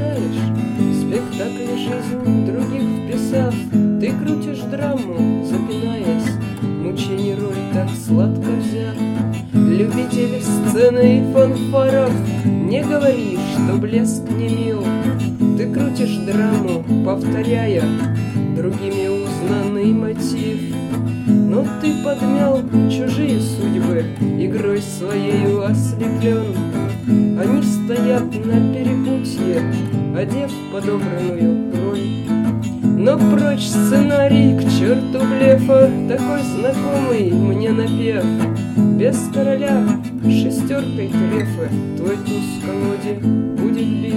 знаешь, в спектакле жизнь других вписав, ты крутишь драму, запинаясь, мучений роль так сладко взят. Любители сцены и фанфаров, не говори, что блеск не мил. Ты крутишь драму, повторяя другими узнанный мотив. Но ты подмял чужие судьбы, игрой своею ослеплен. Они стоят на перепутье, одев подобранную роль. Но прочь сценарий, к черту блефа, такой знакомый мне напев. Без короля шестеркой трефы твой туз в колоде будет бить.